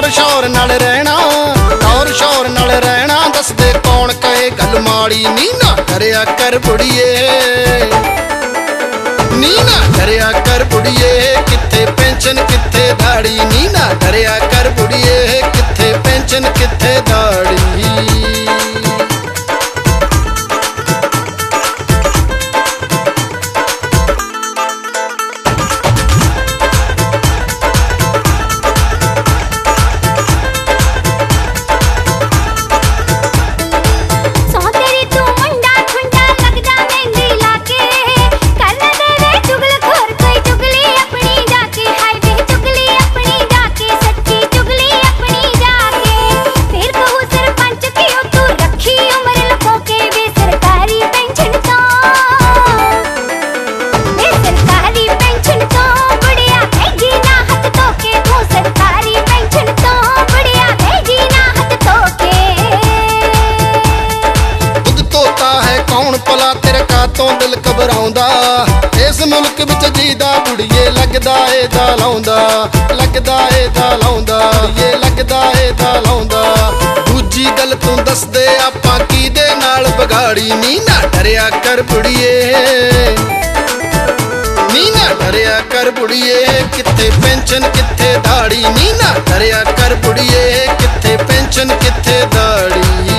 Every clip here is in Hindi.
टौर शौर नाल रहना, टौर शौर नाल रहना। दसदे कौन कहे गल माड़ी, नी ना डरिया कर बुढ़िए, नी ना डरिया कर बुढ़िए। किथे पेंशन किथे दाड़ी, नी ना डरिया कर बुढ़िए। किथे पेंशन किथे दाड़ी। तो दिल घबराउंदा, इस मुल्क विच जीदा बुढ़िए लगदा ए दा लाउंदा, लगदा ए दा लाउंदा, ये लगदा ए दा लाउंदा। दूजी गल तू दस दे आपां कीदे नाल बगाड़ी, नी ना डरिया कर बुढ़िए, नी ना डरिया कर बुढ़िए। किथे पेंशन किथे दाड़ी, नी ना डरिया कर बुढ़िए। किथे पेंशन किथे दाड़ी।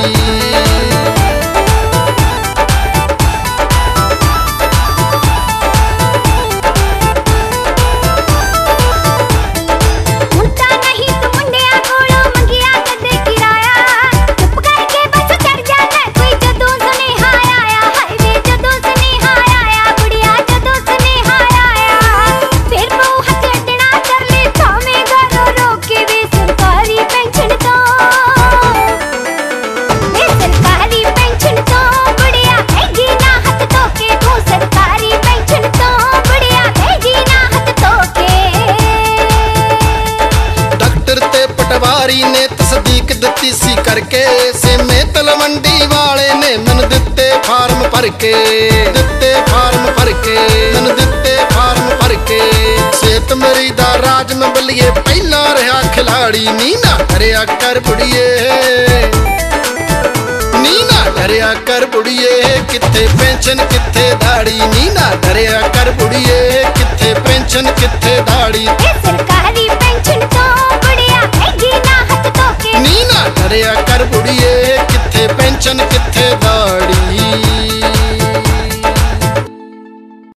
पटवारी ने तस्दीक दिती सी करके, सेमे तलवंडी वाले ने मैनू दिते फार्म भर के, दिते फार्म भर के, मैनू दिते फार्म भर के। सेहत मेरी दा राज में बलिए पहला रहा खिलाड़ी, नी ना डरिया कर बुढ़िए, नी ना डरिया कर बुढ़िए। किथे पेंशन किथे दाड़ी, नी ना डरिया कर बुढ़िए। किथे पेंशन किथे दाड़ी।